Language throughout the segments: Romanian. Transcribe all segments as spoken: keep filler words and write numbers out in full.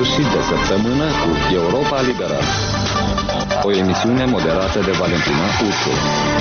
sfârșit de săptămână cu Europa Liberă, o emisiune moderată de Valentina Uțu.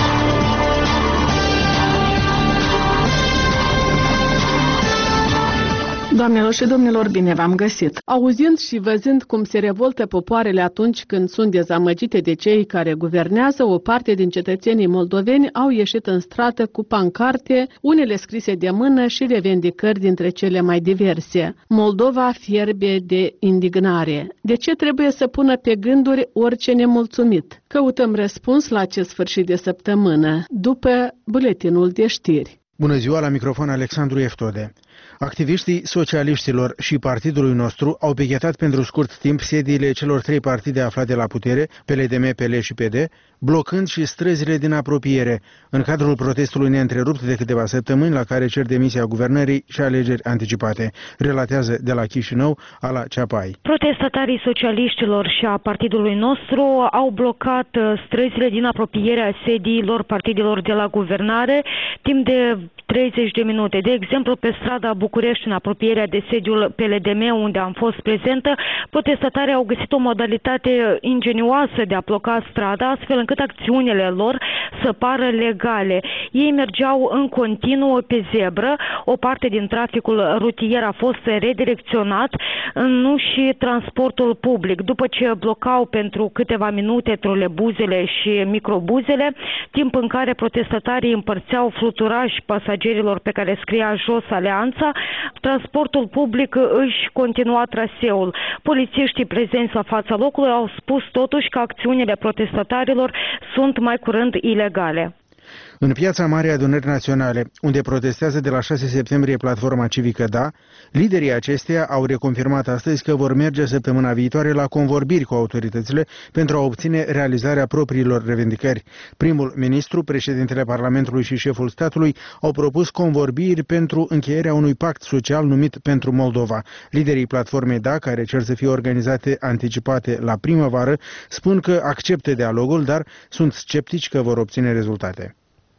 Doamnelor și domnilor, bine v-am găsit! Auzind și văzând cum se revoltă popoarele atunci când sunt dezamăgite de cei care guvernează, o parte din cetățenii moldoveni au ieșit în stradă cu pancarte, unele scrise de mână și revendicări dintre cele mai diverse. Moldova fierbe de indignare. De ce trebuie să pună pe gânduri orice nemulțumit? Căutăm răspuns la acest sfârșit de săptămână, după buletinul de știri. Bună ziua, la microfon Alexandru Eftode. Activiștii socialiștilor și partidului nostru au pichetat pentru scurt timp sediile celor trei partide aflate la putere, P L D M, P L și P D, blocând și străzile din apropiere, în cadrul protestului neîntrerupt de câteva săptămâni la care cer demisia guvernării și alegeri anticipate, relatează de la Chișinău Ala Ceapai. Protestatarii socialiștilor și a partidului nostru au blocat străzile din apropierea sediilor partidelor de la guvernare timp de treizeci de minute. De exemplu, pe strada București, în apropierea de sediul P L D M, unde am fost prezentă, protestatarii au găsit o modalitate ingenioasă de a bloca strada, astfel încât acțiunile lor să pară legale. Ei mergeau în continuu pe zebră, o parte din traficul rutier a fost redirecționat, nu și transportul public. După ce blocau pentru câteva minute trolebuzele și microbuzele, timp în care protestatarii împărțeau fluturași pasagerilor pe care scria jos Alianța, transportul public își continua traseul. Polițiștii prezenți la fața locului au spus totuși că acțiunile protestatarilor sunt mai curând ilegale. În Piața Marii Adunări Naționale, unde protestează de la șase septembrie platforma civică Da, liderii acesteia au reconfirmat astăzi că vor merge săptămâna viitoare la convorbiri cu autoritățile pentru a obține realizarea propriilor revendicări. Primul ministru, președintele Parlamentului și șeful statului au propus convorbiri pentru încheierea unui pact social numit Pentru Moldova. Liderii platformei Da, care cer să fie organizate anticipate la primăvară, spun că acceptă dialogul, dar sunt sceptici că vor obține rezultate.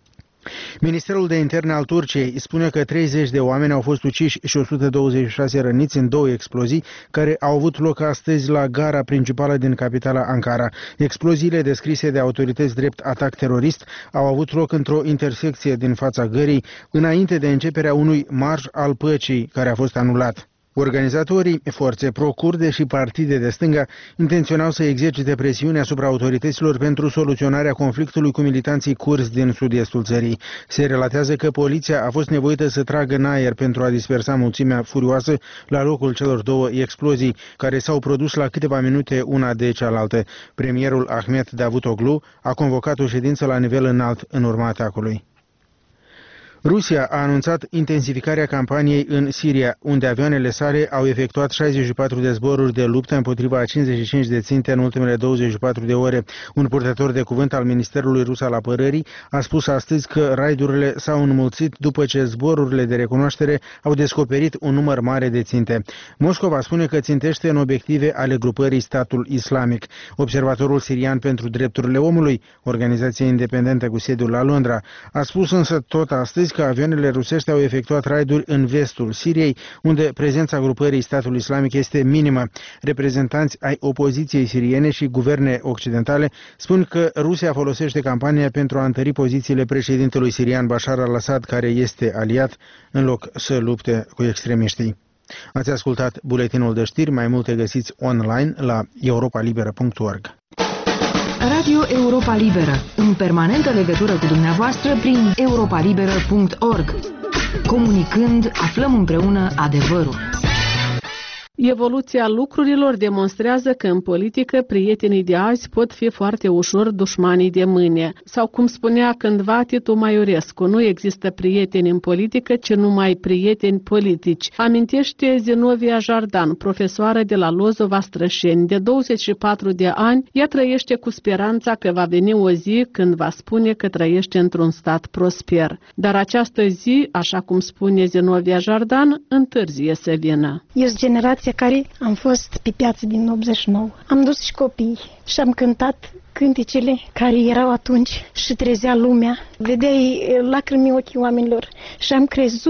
Ministerul de Interne al Turciei spune că treizeci de oameni au fost uciși și o sută douăzeci și șase răniți în două explozii care au avut loc astăzi la gara principală din capitala Ankara. Exploziile descrise de autorități drept atac terorist au avut loc într-o intersecție din fața gării, înainte de începerea unui marș al păcii care a fost anulat. Organizatorii, forțe pro-kurde și partide de stânga intenționau să exercite presiune asupra autorităților pentru soluționarea conflictului cu militanții kurzi din sud-estul țării. Se relatează că poliția a fost nevoită să tragă în aer pentru a dispersa mulțimea furioasă la locul celor două explozii, care s-au produs la câteva minute una de cealaltă. Premierul Ahmet Davutoglu a convocat o ședință la nivel înalt în urma atacului. Rusia a anunțat intensificarea campaniei în Siria, unde avioanele sale au efectuat șaizeci și patru de zboruri de luptă împotriva a cincizeci și cinci de ținte în ultimele douăzeci și patru de ore. Un purtător de cuvânt al Ministerului Rus al Apărării a spus astăzi că raidurile s-au înmulțit după ce zborurile de recunoaștere au descoperit un număr mare de ținte. Moscova spune că țintește în obiective ale grupării Statul Islamic. Observatorul sirian pentru drepturile omului, organizație independentă cu sediul la Londra, a spus însă tot astăzi că avioanele rusești au efectuat raiduri în vestul Siriei, unde prezența grupării Statul Islamic este minimă. Reprezentanți ai opoziției siriene și guverne occidentale spun că Rusia folosește campania pentru a întări pozițiile președintelui sirian Bashar al-Assad, care este aliat, în loc să lupte cu extremiștii. Ați ascultat buletinul de știri, mai multe găsiți online la europa liberă punct org. Radio Europa Liberă, în permanentă legătură cu dumneavoastră prin europa liberă punct org. Comunicând, aflăm împreună adevărul. Evoluția lucrurilor demonstrează că în politică prietenii de azi pot fi foarte ușor dușmanii de mâine. Sau cum spunea cândva Titu Maiorescu, nu există prieteni în politică, ci numai prieteni politici. Amintește Zinovia Jardan, profesoară de la Lozova Strășeni, de douăzeci și patru de ani, ea trăiește cu speranța că va veni o zi când va spune că trăiește într-un stat prosper. Dar această zi, așa cum spune Zinovia Jardan, întârzie să vină. Ești generația care am fost pe piață din optzeci și nouă. Am dus și copii și am cântat cântecele care erau atunci și trezea lumea. Vedeai lacrimi ochii oamenilor și am crezut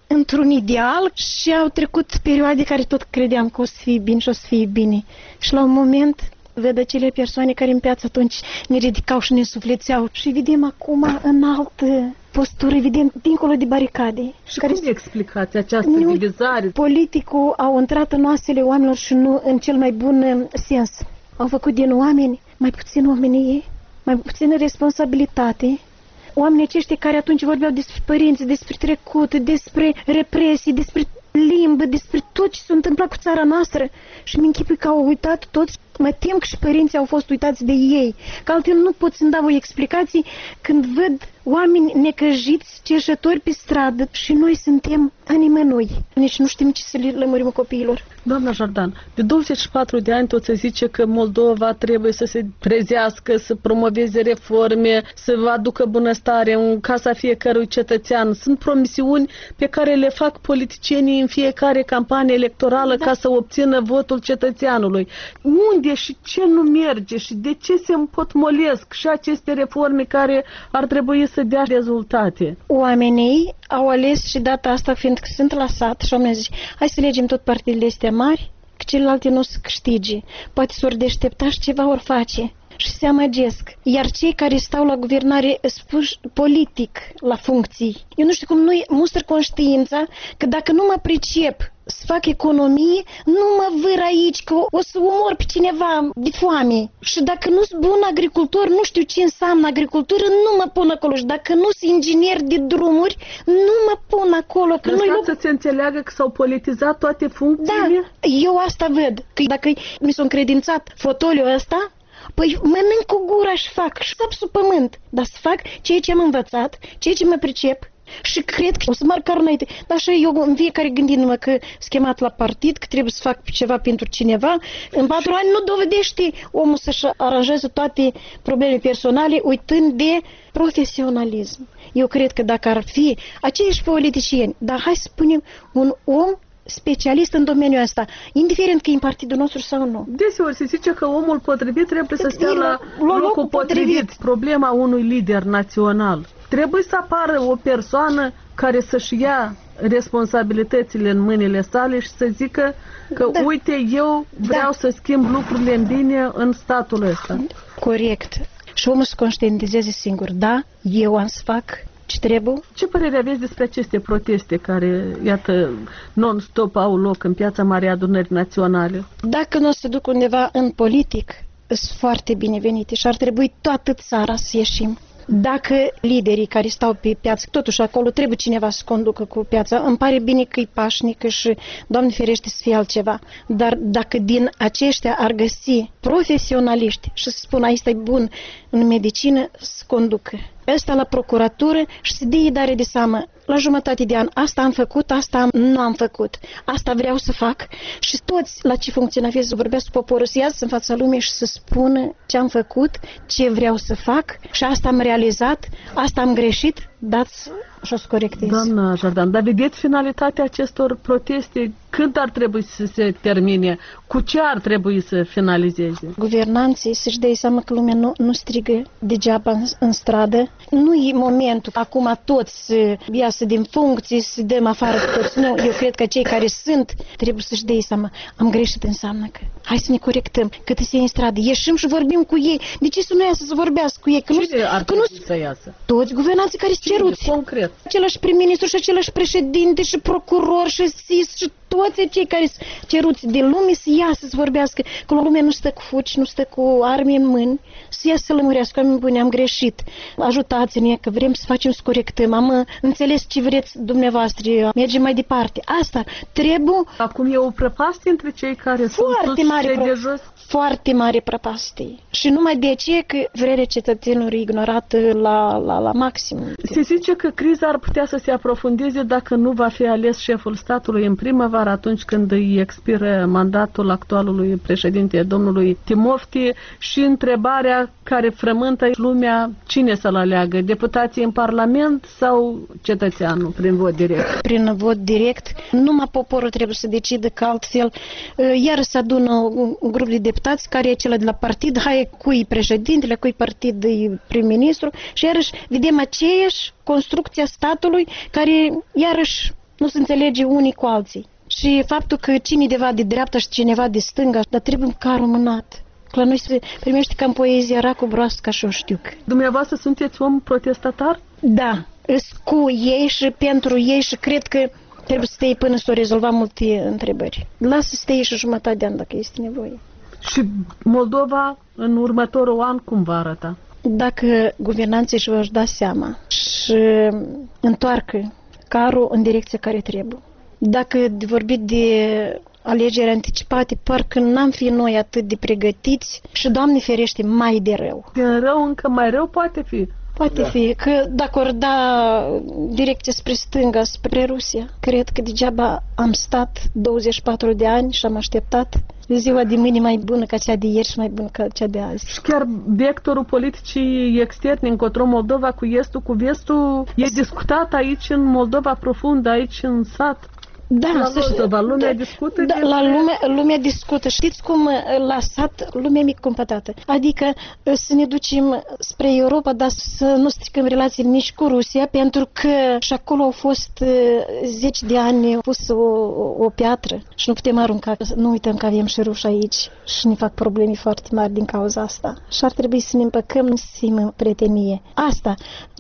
într-un ideal și au trecut perioade care tot credeam că o să fie bine și o să fie bine. Și la un moment văd acele persoane care în piață atunci ne ridicau și ne suflețeau și vedem acum în altă postură, vedem dincolo de baricade. Și care cum explicați această divizare? Politicul au intrat în oasele oamenilor și nu în cel mai bun sens. Au făcut din oameni mai puțin omenie, mai puțină responsabilitate. Oamenii aceștia care atunci vorbeau despre părinți, despre trecut, despre represii, despre limbă, despre tot ce s-a întâmplat cu țara noastră. Și mi-închipui că au uitat toți. Mă tem că și părinții au fost uitați de ei. Că altfel nu pot să-mi dau o explicație când văd oameni necăjiți, cerșători pe stradă și noi suntem a nimănui. Nici nu știm ce să le lămurim copiilor. Doamna Jordan, de douăzeci și patru de ani tot se zice că Moldova trebuie să se trezească, să promoveze reforme, să aducă bunăstare în casa fiecărui cetățean. Sunt promisiuni pe care le fac politicienii în fiecare campanie electorală da. Ca să obțină votul cetățeanului. Unde și ce nu merge și de ce se împotmolesc și aceste reforme care ar trebui să dea rezultate? Oamenii au ales și data asta, fiindcă sunt la sat și oamenii zic, hai să legem tot partidele astea mari, că celelalte nu o să câștige. Poate s-or deștepta și ceva or face. Și se amăgesc. Iar cei care stau la guvernare spuși politic la funcții. Eu nu știu cum nu-i mustră conștiința că dacă nu mă pricep să fac economie, nu mă vâr aici, că o să omor pe cineva de foame. Și dacă nu sunt bun agricultor, nu știu ce înseamnă agricultură, nu mă pun acolo. Și dacă nu sunt inginer de drumuri, nu mă pun acolo. Că Lăsați nu să se înțeleagă că s-au politizat toate funcțiile? Da, eu asta văd. Că dacă mi s-a încredințat fotoliul ăsta, păi mănânc cu gura și fac, și sap sub pământ, dar să fac ceea ce am învățat, ceea ce mă pricep și cred că o să marc carul înainte. Dar și eu în fiecare gândindu-mă că schemat la partid, că trebuie să fac ceva pentru cineva, în patru ani nu dovedește omul să-și aranjeze toate problemele personale uitând de profesionalism. Eu cred că dacă ar fi aceiași politicieni, dar hai să spunem un om specialist în domeniul ăsta, indiferent că e în partidul nostru sau nu. Deseori se zice că omul potrivit trebuie să stea la locul, locul potrivit. potrivit. Problema unui lider național. Trebuie să apară o persoană care să-și ia responsabilitățile în mâinile sale și să zică că da. uite, eu vreau da. să schimb lucrurile în bine în statul ăsta. Corect. Și omul să conștientizeze singur. Da, eu am să fac ce trebuie. Ce părere aveți despre aceste proteste care, iată, non-stop au loc în Piața Marii Adunări Naționale? Dacă nu o să duc undeva în politic, sunt foarte binevenite și ar trebui toată țara să ieșim. Dacă liderii care stau pe piață, totuși acolo trebuie cineva să conducă cu piața, îmi pare bine că e pașnică și, Doamne ferește, să fie altceva. Dar dacă din aceștia ar găsi profesionaliști și să spună, aici e bun în medicină, să conducă. Ăsta la procuratură și să dea dare de seamă la jumătate de an. Asta am făcut, asta nu am făcut. Asta vreau să fac. Și toți la ce funcționează să vorbească cu poporul, să iasă în fața lumii și să spună ce am făcut, ce vreau să fac și asta am realizat, asta am greșit, dați și o să corectez. Doamna Jordan, dar vedeți finalitatea acestor proteste? Când ar trebui să se termine? Cu ce ar trebui să finalizeze? Guvernanții să-și dea seama că lumea nu, nu strigă degeaba în, în stradă. Nu e momentul acum toți să iasă din funcții, să dăm afară pe toți. Nu, eu cred că cei care sunt trebuie să-și dea seama. Am greșit, înseamnă că hai să ne corectăm. Cât se în stradă, ieșim și vorbim cu ei. De ce să nu iasă să vorbească cu ei? Că Cine nu, ar că nu, să iasă? Toți guvernanții care sunt ceruți. Concret. Același prim-ministru și același președinte și procuror și S I S și toți cei care sunt ceruți de lume să iasă să vorbească, că lumea nu stă cu fuci, nu stă cu arme în mâini, să iasă să lămurească, oameni buni, am greșit, ajutați-ne că vrem să facem, să corectăm, am înțeles ce vreți dumneavoastră, mergem mai departe. Asta trebuie. Acum e o prăpastie între cei care sunt sus și cei de jos? Foarte mare prăpastie. Și numai de aceea că vrerea cetățenilor e ignorată la, la, la maxim. Se zice că criza ar putea să se aprofundeze dacă nu va fi ales șeful statului în primăvară, atunci când îi expiră mandatul actualului președinte, domnului Timofti, și întrebarea care frământă lumea, cine să-l aleagă, deputații în Parlament sau cetățeanul prin vot direct? Prin vot direct. Numai poporul trebuie să decidă, că altfel iar se adună un grup de deputați care e acela de la partid, hai cui președintele, cui partid e prim-ministru și iarăși vedem aceeași construcția statului care iarăși Nu se înțelege unii cu alții. Și faptul că cineva de dreapta și cineva de stânga, dar trebuie carul mânat. La noi se primește ca în poezia racul broască și o știucă. Dumneavoastră sunteți om protestatar? Da, îs cu ei și pentru ei și cred că trebuie să stai până să o rezolva multe întrebări. Lasă să stai și jumătate de an dacă este nevoie. Și Moldova în următorul an cum va arăta? Dacă guvernanții își vor da seama și întoarcă carul în direcția care trebuie. Dacă vorbim de alegeri anticipate, parcă n-am fi noi atât de pregătiți și, Doamne ferește, mai de rău. Din rău încă mai rău poate fi. Poate da. fi, că dacă ori da direcție spre stânga, spre Rusia, cred că degeaba am stat douăzeci și patru de ani și am așteptat ziua de mâine mai bună ca cea de ieri și mai bună ca cea de azi. Și chiar vectorul politicii externe încotro Moldova cu estul, cu vestul, e discutat aici în Moldova profundă, aici în sat. Da, la Lozova, lumea da, discută? Da, la lumea, lumea discută. Știți cum la sat lumea mică compatată. Adică să ne ducem spre Europa, dar să nu stricăm relațiile nici cu Rusia, pentru că și acolo au fost zeci de ani pus o, o piatră și nu putem arunca. Nu uităm că avem și ruși aici și ne fac probleme foarte mari din cauza asta. Și ar trebui să ne împăcăm în simă prietenie. Asta,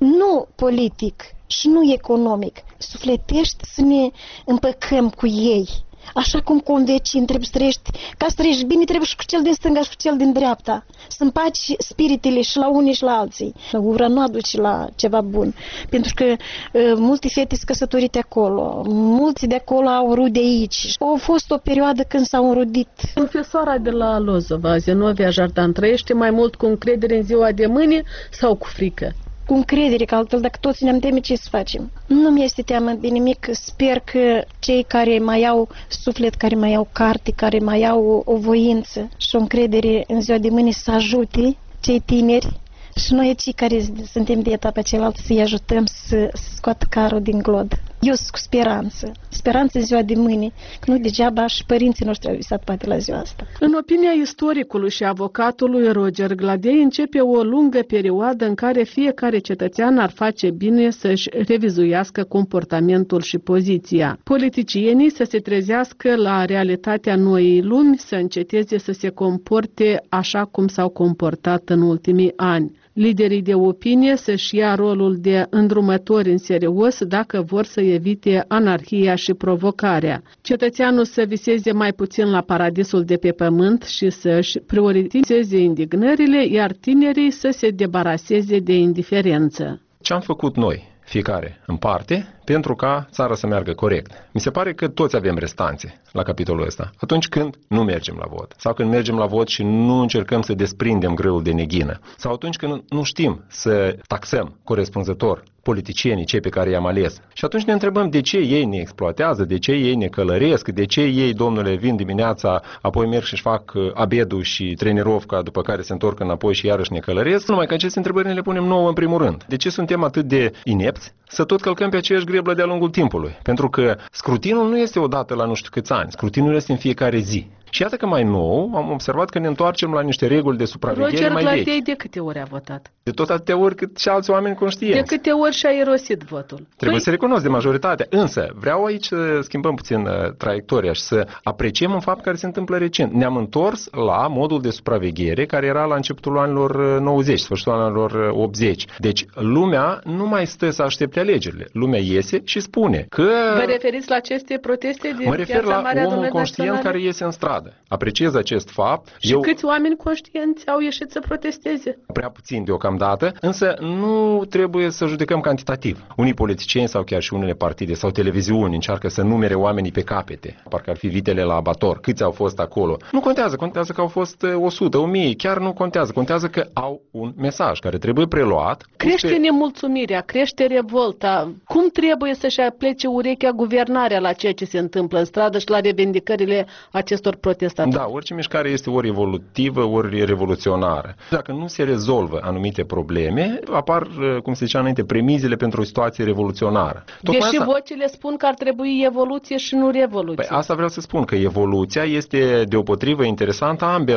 nu politic și nu economic, sufletești să ne împăcăm cu ei. Așa cum cu un vecin trebuie să trăiești, ca să trăiești bine, trebuie și cu cel din stânga și cu cel din dreapta. Să împaci spiritele și la unii și la alții. Ura nu aduce la ceva bun. Pentru că uh, multe fete sunt căsătorite acolo, mulți de acolo au rude aici. A fost o perioadă când s-au înrudit. Profesoara de la Lozova, Zenovia Jardan, trăiește mai mult cu încredere în ziua de mâine sau cu frică? Cu încredere, că altfel dacă toți ne-am teme, ce să facem? Nu mi este teamă de nimic. Sper că cei care mai au suflet, care mai au carte, care mai au o voință și o încredere în ziua de mâine să ajute cei tineri și noi cei care suntem de etapa cealaltă să-i ajutăm să scoată carul din glod. Eu sunt cu speranță. Speranță în ziua de mâine, că nu degeaba și părinții noștri au visat poate la ziua asta. În opinia istoricului și avocatului Roger Gladei, începe o lungă perioadă în care fiecare cetățean ar face bine să-și revizuiască comportamentul și poziția. Politicienii să se trezească la realitatea noii lumi, să înceteze să se comporte așa cum s-au comportat în ultimii ani. Liderii de opinie să-și ia rolul de îndrumători în serios dacă vor să evite anarhia și provocarea. Cetățeanul să viseze mai puțin la paradisul de pe pământ și să-și prioritizeze indignările, iar tinerii să se debaraseze de indiferență. Ce am făcut noi, fiecare în parte, pentru ca țara să meargă corect? Mi se pare că toți avem restanțe la capitolul ăsta. Atunci când nu mergem la vot, sau când mergem la vot și nu încercăm să desprindem grâul de neghină, sau atunci când nu știm să taxăm corespunzător politicienii, cei pe care i-am ales. Și atunci ne întrebăm de ce ei ne exploatează, de ce ei ne călăresc, de ce ei, domnule, vin dimineața, apoi merg și-și fac abedul și trenirovca, după care se întorc înapoi și iarăși ne călăresc. Numai că aceste întrebări ne le punem nouă în primul rând. De ce suntem atât de inepți să tot călcăm pe aceeași greblă de-a lungul timpului? Pentru că scrutinul nu este odată la nu știu câți ani, scrutinul este în fiecare zi. Și iată că mai nou am observat că ne întoarcem la niște reguli de supraveghere Roger mai Gladei vechi. de câte ori a votat? De tot atâtea ori cât și alți oameni conștienți. De câte ori și-a irosit votul? Trebuie păi... să recunosc de majoritatea. Însă, vreau aici să schimbăm puțin uh, traiectoria și să apreciem un fapt care se întâmplă recent. Ne-am întors la modul de supraveghere care era la începutul anilor nouăzeci, sfârșitul anilor optzeci. Deci, lumea nu mai stă să aștepte alegerile. Lumea iese și spune că... Vă referiți la aceste proteste din Mă refer Piața la Mare a omul conștient care iese în stradă. Apreciez acest fapt. Și Eu... câți oameni conștienți au ieșit să protesteze? Prea puțin deocamdată, însă nu trebuie să judecăm cantitativ. Unii politicieni sau chiar și unele partide sau televiziuni încearcă să numere oamenii pe capete, parcă ar fi vitele la abator. Câți au fost acolo? Nu contează, contează că au fost o sută, o mie, chiar nu contează. Contează că au un mesaj care trebuie preluat. Crește pe... nemulțumirea, crește revolta. Cum trebuie să-și aplece urechea guvernarea la ceea ce se întâmplă în stradă și la revendicările acestor protestatori? Da, orice mișcare este ori evolutivă, ori revoluționară. Dacă nu se rezolvă anumite probleme, apar, cum se zicea înainte, premizele pentru o situație revoluționară. Tocmai Deși asta... vocile spun că ar trebui evoluție și nu revoluție. Păi asta vreau să spun, că evoluția este deopotrivă interesantă ambelor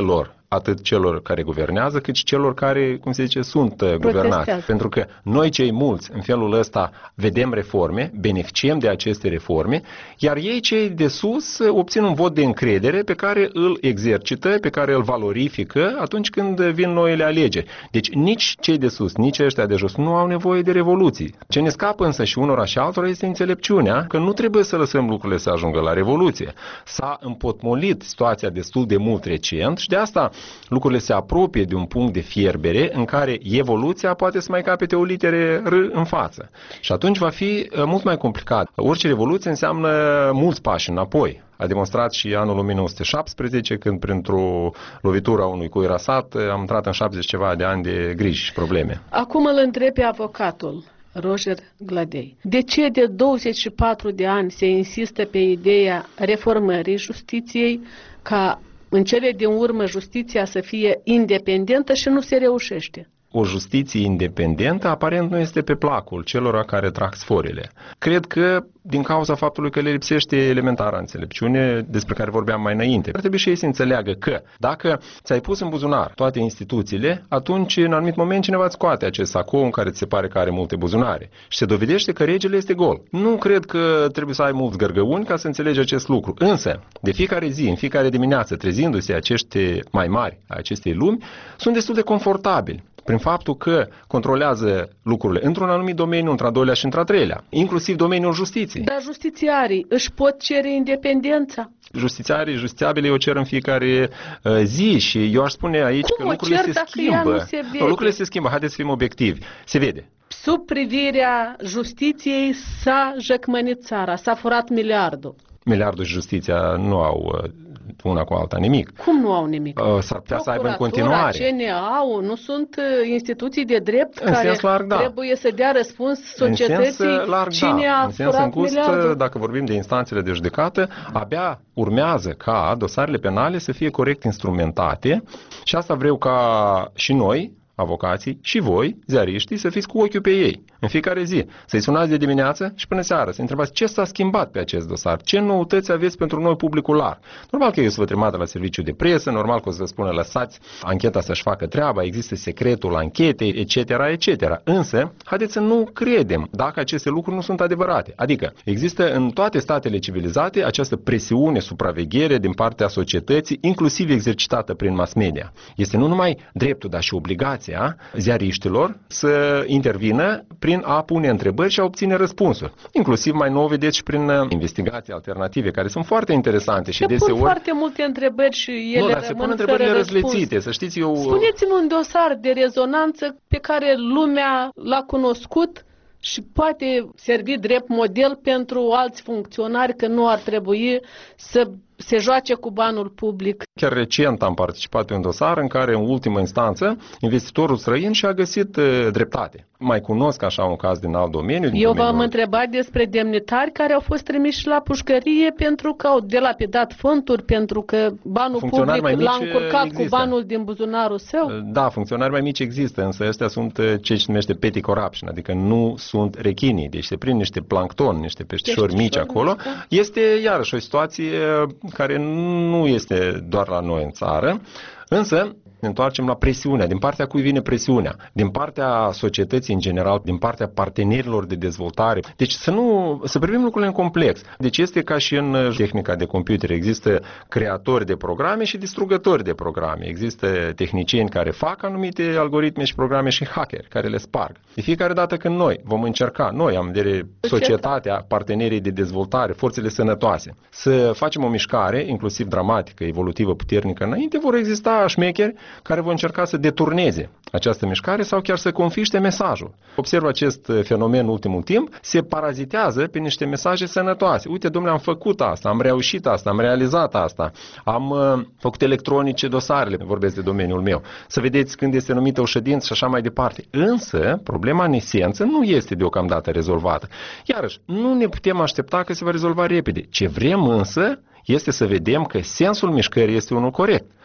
atât celor care guvernează, cât și celor care, cum se zice, sunt Protestează. guvernați. Pentru că noi cei mulți, în felul ăsta, vedem reforme, beneficiem de aceste reforme, iar ei cei de sus obțin un vot de încredere pe care îl exercită, pe care îl valorifică atunci când vin noile alegeri. Deci nici cei de sus, nici ăștia de jos nu au nevoie de revoluții. Ce ne scapă însă și unora și altora este înțelepciunea că nu trebuie să lăsăm lucrurile să ajungă la revoluție. S-a împotmolit situația destul de mult recent și de asta lucrurile se apropie de un punct de fierbere în care evoluția poate să mai capete o litere R în față. Și atunci va fi mult mai complicat. Orice revoluție înseamnă mulți pași înapoi. A demonstrat și anul o mie nouă sute șaptesprezece, când printr-o lovitură a unui cui rasat am intrat în șaptezeci ceva de ani de griji și probleme. Acum îl întreb pe avocatul Roger Gladei. De ce de douăzeci și patru de ani se insistă pe ideea reformării justiției, ca în cele din urmă justiția să fie independentă și nu se reușește? O justiție independentă aparent nu este pe placul celor care trag sforile. Cred că din cauza faptului că le lipsește elementara înțelepciune despre care vorbeam mai înainte. Ar trebui și ei să înțeleagă că dacă ți-ai pus în buzunar toate instituțiile, atunci în anumit moment cineva îți scoate acest sacou în care ți se pare că are multe buzunare și se dovedește că regele este gol. Nu cred că trebuie să ai mulți gărgăuni ca să înțelegi acest lucru. Însă, de fiecare zi, în fiecare dimineață, trezindu-se acești mai mari a acestei lumi, sunt destul de confortabili prin faptul că controlează lucrurile într-un anumit domeniu, într-al doilea și într-al treilea, inclusiv domeniul justiției. Dar justițiarii își pot cere independența? Justițiarii, justițiabile o cer în fiecare uh, zi și eu aș spune aici Cum că lucrurile se schimbă. Se no, lucrurile se schimbă, haideți să fim obiectivi. Se vede. Sub privirea justiției s-a jăcmănit țara, s-a furat miliardul. Miliardul și justiția nu au uh, una cu alta nimic. Cum nu au nimic? Uh, s-ar putea să aibă în continuare. C N A-ul nu sunt uh, instituții de drept în care sens larg, da. trebuie să dea răspuns societății. În sens larg, cine da. a În sens furat îngust, miliardul? dacă vorbim de instanțele de judecată, abia urmează ca dosarele penale să fie corect instrumentate și asta vreau ca și noi, avocații, și voi, ziariștii, să fiți cu ochiul pe ei în fiecare zi. Să-i sunați de dimineață și până seara, să întrebați ce s-a schimbat pe acest dosar, ce noutăți aveți pentru noi publicul larg. Normal că eu să vă trimită la serviciu de presă, normal că o să vă spună lăsați ancheta să-și facă treaba, există secretul anchetei, et cetera, et cetera. Însă, haideți să nu credem dacă aceste lucruri nu sunt adevărate. Adică, există în toate statele civilizate această presiune, supraveghere din partea societății, inclusiv exercitată prin mass media. Este nu numai dreptul, dar și obligația ziariștilor să intervină prin a pune întrebări și a obține răspunsuri. Inclusiv mai nou vedeți și prin investigații alternative, care sunt foarte interesante și se deseori... pun foarte multe întrebări și ele nu, rămân se pun întrebările răzlețite, să știți eu... Spuneți-mi un dosar de rezonanță pe care lumea l-a cunoscut și poate servi drept model pentru alți funcționari, că nu ar trebui să se joace cu banul public. Chiar recent am participat pe un dosar în care, în ultimă instanță, investitorul străin și-a găsit uh, dreptate. Mai cunosc așa un caz din alt domeniu. Din Eu domeniul... v-am întrebat despre demnitari care au fost trimiși la pușcărie pentru că au delapidat fonduri, pentru că banul public l-a încurcat există. Cu banul din buzunarul său. Da, funcționari mai mici există, însă ăstea sunt ce se numește petty corruption, adică nu sunt rechinii, deci se prind niște plancton, niște peștișori mici acolo. Da. Este iarăși o situație care nu este doar la noi în țară, însă ne întoarcem la presiunea. Din partea cui vine presiunea? Din partea societății în general, din partea partenerilor de dezvoltare. Deci să nu, să privim lucrurile în complex. Deci este ca și în tehnica de computer. Există creatori de programe și distrugători de programe. Există tehnicieni care fac anumite algoritme și programe și hackeri care le sparg. De fiecare dată când noi vom încerca, noi am de societatea, partenerii de dezvoltare, forțele sănătoase, să facem o mișcare, inclusiv dramatică, evolutivă, puternică înainte, vor exista șmecheri care vor încerca să deturneze această mișcare sau chiar să confiște mesajul. Observ acest fenomen în ultimul timp, se parazitează pe niște mesaje sănătoase. Uite, domnule, am făcut asta, am reușit asta, am realizat asta, am uh, făcut electronice dosarele, vorbesc de domeniul meu, să vedeți când este numită o ședință și așa mai departe. Însă, problema în esență nu este deocamdată rezolvată. Iarăși, nu ne putem aștepta că se va rezolva repede. Ce vrem însă este să vedem că sensul mișcării este unul corect.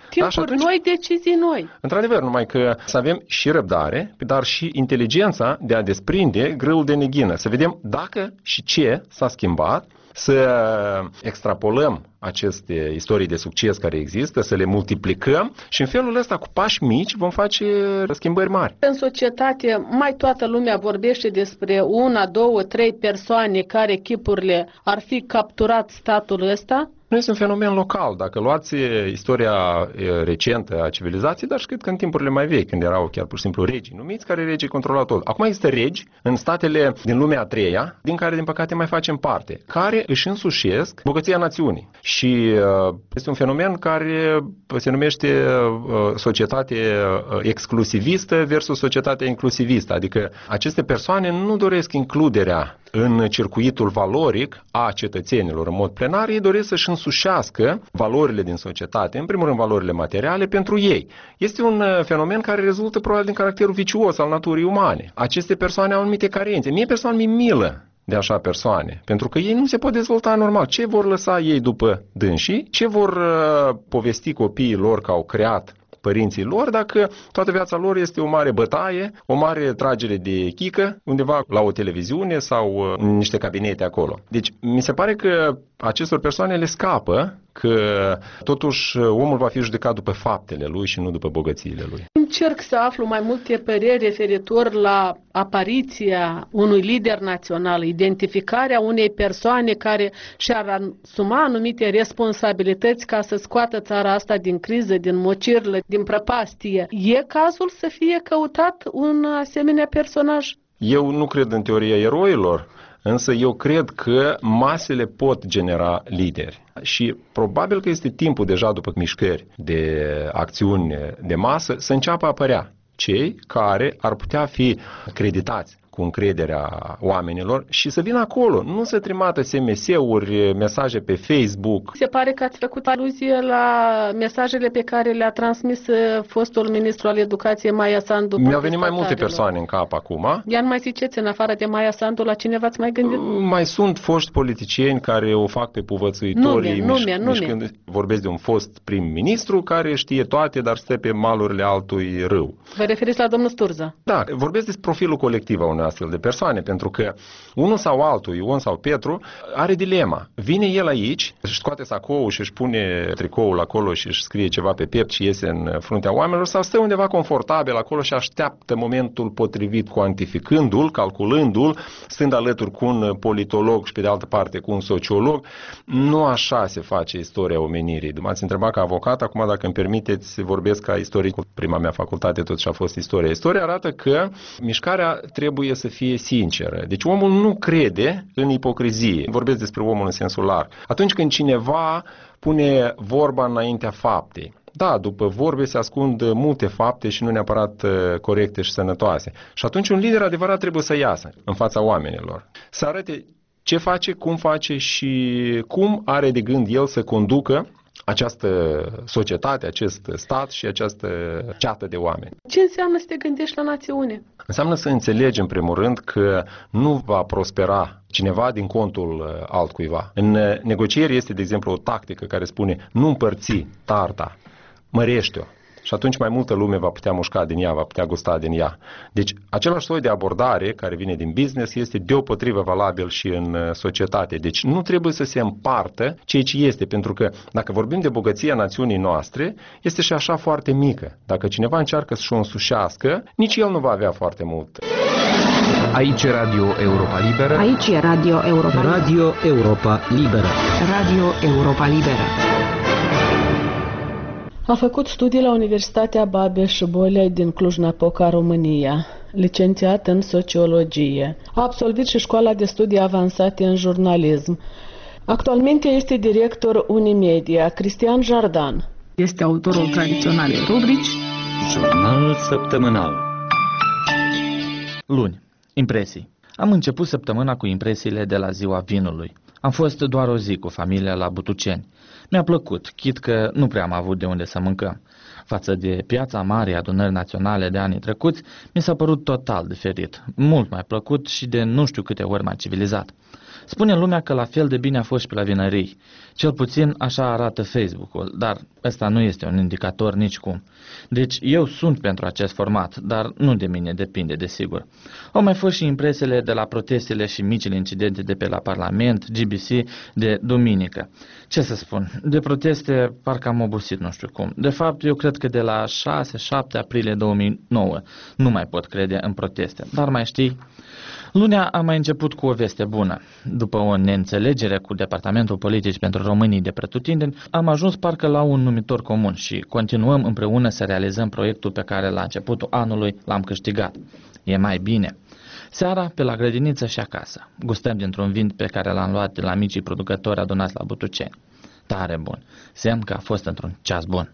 Timpuri da, noi, decizii noi. Într-adevăr, numai că să avem și răbdare, dar și inteligența de a desprinde grâul de neghină. Să vedem dacă și ce s-a schimbat, să extrapolăm aceste istorii de succes care există, să le multiplicăm și în felul ăsta, cu pași mici, vom face schimbări mari. În societate, mai toată lumea vorbește despre una, două, trei persoane care chipurile ar fi capturat statul ăsta. Nu este un fenomen local. Dacă luați istoria recentă a civilizației, dar și cred că în timpurile mai vechi, când erau chiar pur și simplu regi numiți, care regii controlau tot. Acum există regi în statele din lumea a treia, din care, din păcate, mai facem parte, care își însușesc bogăția națiunii. Și este un fenomen care se numește societate exclusivistă versus societatea inclusivistă. Adică aceste persoane nu doresc includerea în circuitul valoric a cetățenilor în mod plenar, ei doresc să-și însușească valorile din societate, în primul rând valorile materiale, pentru ei. Este un fenomen care rezultă probabil din caracterul vicios al naturii umane. Aceste persoane au anumite carențe. Mie persoană mi milă de așa persoane, pentru că ei nu se pot dezvolta normal. Ce vor lăsa ei după dânsii? Ce vor uh, povesti copiii lor că au creat părinții lor, dacă toată viața lor este o mare bătaie, o mare tragere de chică, undeva la o televiziune sau în niște cabinete acolo. Deci, mi se pare că acestor persoane le scapă că totuși omul va fi judecat după faptele lui și nu după bogățiile lui. Încerc să aflu mai multe păreri referitor la apariția unui lider național, identificarea unei persoane care și-ar asuma anumite responsabilități ca să scoată țara asta din criză, din mocirlă, din prăpastie. E cazul să fie căutat un asemenea personaj? Eu nu cred în teoria eroilor, însă eu cred că masele pot genera lideri. Și probabil că este timpul deja după mișcări de acțiuni de masă să înceapă a apărea cei care ar putea fi creditați cu încrederea oamenilor și să vină acolo, nu să trimată S M S-uri, mesaje pe Facebook. Se pare că ați făcut aluzie la mesajele pe care le-a transmis fostul ministru al educației Maia Sandu. Mi-au venit mai multe persoane în cap acum. Iar mai ziceți, în afară de Maia Sandu, la cine v-ați mai gândit? Mai sunt foști politicieni care o fac pe povățuitorii. Nume, nume, nume. Mișcând, vorbesc de un fost prim-ministru care știe toate, dar stă pe malurile altui râu. Vă referiți la domnul Sturza? Da, vorbesc despre profilul colectiv a unui astfel de persoane, pentru că unul sau altul, Ion sau Petru, are dilema. Vine el aici, își scoate sacoul și își pune tricoul acolo și își scrie ceva pe piept și iese în fruntea oamenilor, sau stă undeva confortabil acolo și așteaptă momentul potrivit, cuantificându-l, calculându-l, stând alături cu un politolog și pe de altă parte cu un sociolog. Nu așa se face istoria omenirii. M-ați întrebat ca avocat, acum dacă îmi permiteți, vorbesc ca istoric. Prima mea facultate totuși a fost istoria. Istoria arată că mișcarea trebuie să fie sinceră. Deci omul nu crede în ipocrizie. Vorbesc despre omul în sensul larg. Atunci când cineva pune vorba înaintea faptei. Da, după vorbe se ascund multe fapte și nu neapărat corecte și sănătoase. Și atunci un lider adevărat trebuie să iasă în fața oamenilor. Să arate ce face, cum face și cum are de gând el să conducă această societate, acest stat și această ceată de oameni. Ce înseamnă să te gândești la națiune? Înseamnă să înțelegi, în primul rând, că nu va prospera cineva din contul altcuiva. În negocieri este, de exemplu, o tactică care spune nu împărți tarta, mărește-o. Și atunci mai multă lume va putea mușca din ea, va putea gusta din ea. Deci, același soi de abordare care vine din business este deopotrivă valabil și în societate. Deci, nu trebuie să se împartă ceea ce este, pentru că dacă vorbim de bogăția națiunii noastre, este și așa foarte mică. Dacă cineva încearcă să-și o însușească, nici el nu va avea foarte mult. Aici e Radio Europa Liberă. Aici e Radio Europa Liberă. Radio Europa Liberă. Radio Europa Liberă. A făcut studii la Universitatea Babeș-Bolyai din Cluj-Napoca, România, licențiat în sociologie. A absolvit și școala de studii avansate în jurnalism. Actualmente este director Unimedia. Cristian Jardan este autorul tradiționalei rubrici Jurnal săptămânal. Luni. Impresii. Am început săptămâna cu impresiile de la ziua vinului. Am fost doar o zi cu familia la Butuceni. Mi-a plăcut, chit că nu prea am avut de unde să mâncăm. Față de Piața Marii Adunări Naționale de anii trecuți, mi s-a părut total diferit, mult mai plăcut și de nu știu câte ori mai civilizat. Spune lumea că la fel de bine a fost și pe la vinării. Cel puțin așa arată Facebook-ul, dar ăsta nu este un indicator nicicum. Deci eu sunt pentru acest format, dar nu de mine depinde, desigur. Au mai fost și impresiile de la protestele și micile incidente de pe la Parlament, G B C, de duminică. Ce să spun, de proteste parcă am obosit, nu știu cum. De fapt, eu cred că de la șase șapte aprilie două mii nouă nu mai pot crede în proteste. Dar mai știi, lunea a mai început cu o veste bună. După o neînțelegere cu Departamentul Politic pentru Românii de pretutindeni, am ajuns parcă la un numitor comun și continuăm împreună să realizăm proiectul pe care la începutul anului l-am câștigat. E mai bine. Seara, pe la grădiniță și acasă. Gustăm dintr-un vin pe care l-am luat de la micii producători adunați la Butuceni. Tare bun. Semn că a fost într-un ceas bun.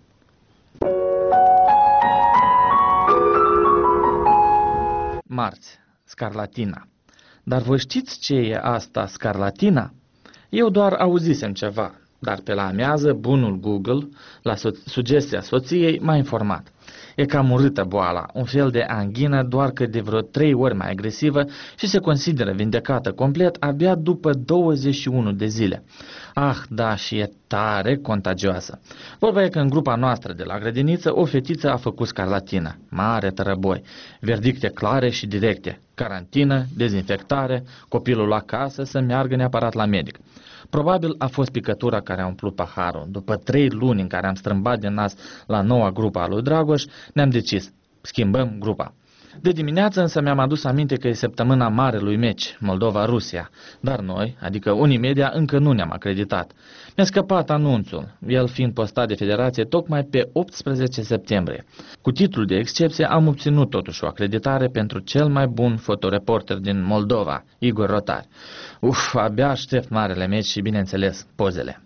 Marți. Scarlatina. Dar voi știți ce e asta scarlatina? Eu doar auzisem ceva, dar pe la amiază bunul Google, la so- sugestia soției, m-a informat. E cam urâtă boala, un fel de anghină, doar că de vreo trei ori mai agresivă și se consideră vindecată complet abia după douăzeci și unu de zile. Ah, da, și e tare contagioasă. Vorba e că în grupa noastră de la grădiniță o fetiță a făcut scarlatină. Mare tărăboi, verdicte clare și directe, carantină, dezinfectare, copilul la casă să meargă neapărat la medic. Probabil a fost picătura care a umplut paharul. După trei luni în care am strâmbat din nas la noua grupă a lui Dragoș, ne-am decis, schimbăm grupa. De dimineață însă mi-am adus aminte că e săptămâna marelui meci, Moldova-Rusia, dar noi, adică Unimedia, încă nu ne-am acreditat. Mi-a scăpat anunțul, el fiind postat de federație tocmai pe optsprezece septembrie. Cu titlul de excepție am obținut totuși o acreditare pentru cel mai bun fotoreporter din Moldova, Igor Rotar. Uf, abia aștept marele meci și, bineînțeles, pozele.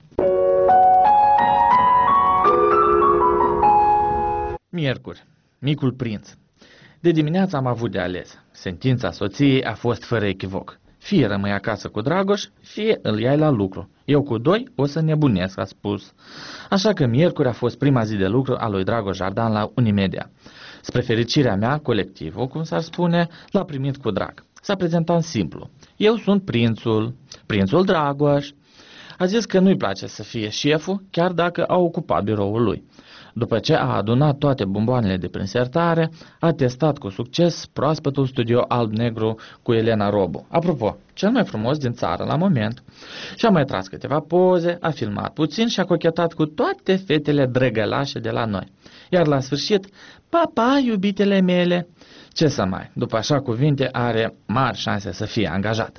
Miercuri, Micul Prinț. De dimineață am avut de ales. Sentința soției a fost fără echivoc. Fie rămâi acasă cu Dragoș, fie îl iai la lucru. Eu cu doi o să nebunesc, a spus. Așa că miercuri a fost prima zi de lucru a lui Dragoș Jardan la Unimedia. Spre fericirea mea, colectivul, cum s-ar spune, l-a primit cu drag. S-a prezentat simplu. Eu sunt prințul, prințul Dragoș. A zis că nu-i place să fie șeful, chiar dacă a ocupat biroul lui. După ce a adunat toate bomboanele de prin sertare, a testat cu succes proaspătul studio alb-negru cu Elena Robu. Apropo, cel mai frumos din țară la moment. Și-a mai tras câteva poze, a filmat puțin și a cochetat cu toate fetele drăgălașe de la noi. Iar la sfârșit, pa, pa, iubitele mele! Ce să mai, după așa cuvinte, are mari șanse să fie angajat.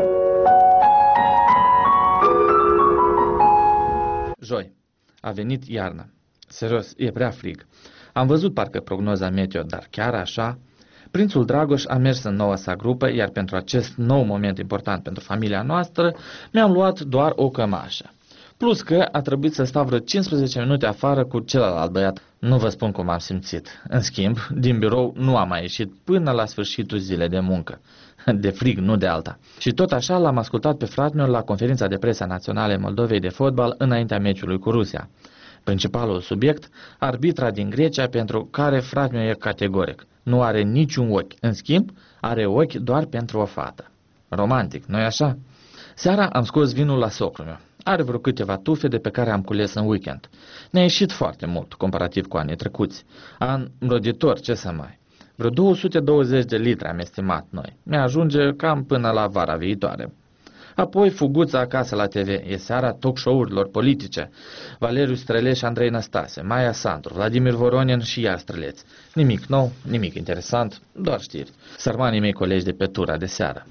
Joi. A venit iarna. Serios, e prea frig. Am văzut parcă prognoza meteo, dar chiar așa? Prințul Dragoș a mers în noua sa grupă, iar pentru acest nou moment important pentru familia noastră, mi-am luat doar o cămașă. Plus că a trebuit să stau vreo cincisprezece minute afară cu celălalt băiat. Nu vă spun cum am simțit. În schimb, din birou nu am mai ieșit până la sfârșitul zilei de muncă. De frig, nu de alta. Și tot așa l-am ascultat pe fratele meu la conferința de presă națională Moldovei de fotbal înaintea meciului cu Rusia. Principalul subiect, arbitra din Grecia, pentru care fratele meu e categoric. Nu are niciun ochi. În schimb, are ochi doar pentru o fată. Romantic, nu-i așa? Seara am scos vinul la socrul meu. Are vreo câteva tufe de pe care am cules în weekend. Ne-a ieșit foarte mult, comparativ cu anii trecuți. An roditor, ce să mai. Vreo două sute douăzeci de litri am estimat noi. Mi-ajunge cam până la vara viitoare. Apoi fuguța acasă la T V. E seara talk show-urilor politice. Valeriu Străleț și Andrei Năstase, Maia Sandru, Vladimir Voronin și iar Străleț. Nimic nou, nimic interesant, doar știri. Sărmanii mei colegi de pe tura de seară.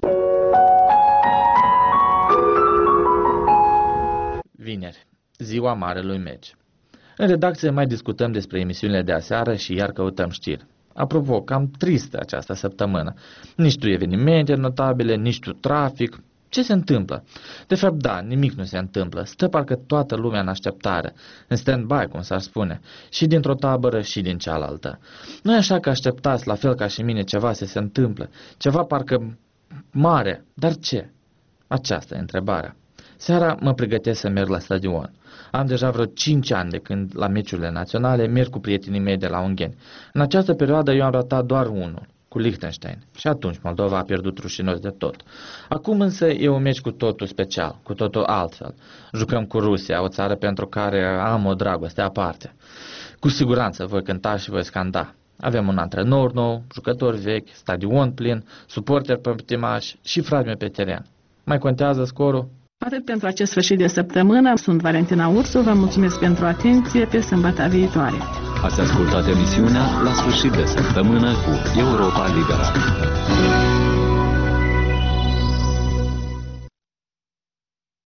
Vineri, ziua marelui meci. În redacție mai discutăm despre emisiunile de aseară și iar căutăm știri. Apropo, cam tristă această săptămână. Nici tu evenimente notabile, nici tu trafic. Ce se întâmplă? De fapt, da, nimic nu se întâmplă. Stă parcă toată lumea în așteptare, în stand-by, cum s-ar spune, și dintr-o tabără și din cealaltă. Nu e așa că așteptați, la fel ca și mine, ceva să se întâmple, ceva parcă mare, dar ce? Aceasta e întrebarea. Seara mă pregătesc să merg la stadion. Am deja vreo cinci ani de când la meciurile naționale merg cu prietenii mei de la Ungheni. În această perioadă eu am ratat doar unul. cu Liechtenstein. Și atunci Moldova a pierdut rușinos de tot. Acum însă e un meci cu totul special, cu totul altfel. Jucăm cu Rusia, o țară pentru care am o dragoste aparte. Cu siguranță voi cânta și voi scanda. Avem un antrenor nou, jucători vechi, stadion plin, suporteri pătimași și fragme pe teren. Mai contează scorul? Atât pentru acest sfârșit de săptămână. Sunt Valentina Ursu, vă mulțumesc pentru atenție, pe sâmbătă viitoare. Ați ascultat emisiunea La sfârșit de săptămână cu Europa Liberă.